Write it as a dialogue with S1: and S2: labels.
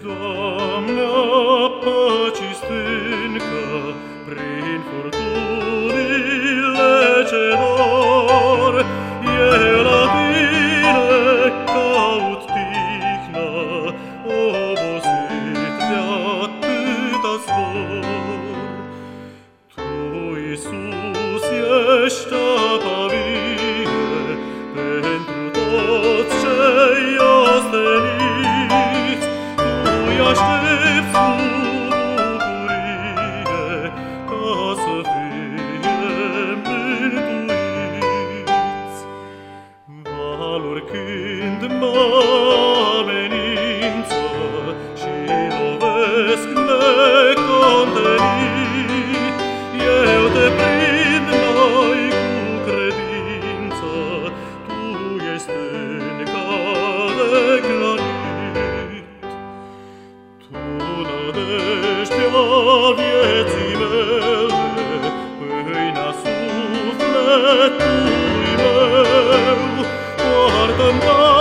S1: Doamne, a păcii stâncă, prin furtunile ce dor, eu la tine caut tihnă, obosit de-atâta zbor. Tu, Iisus, ești apa vie pentru toți cei osteniți. Tu-i aștepți cu bucurie ca să fie mântuiți. Valuri când mă amenință și lovesc necontenit, eu te prind mai cu credință, tu ești stânca de granit. Tu, nădejdea vieții mele, pâinea sufletului meu, poartă-mi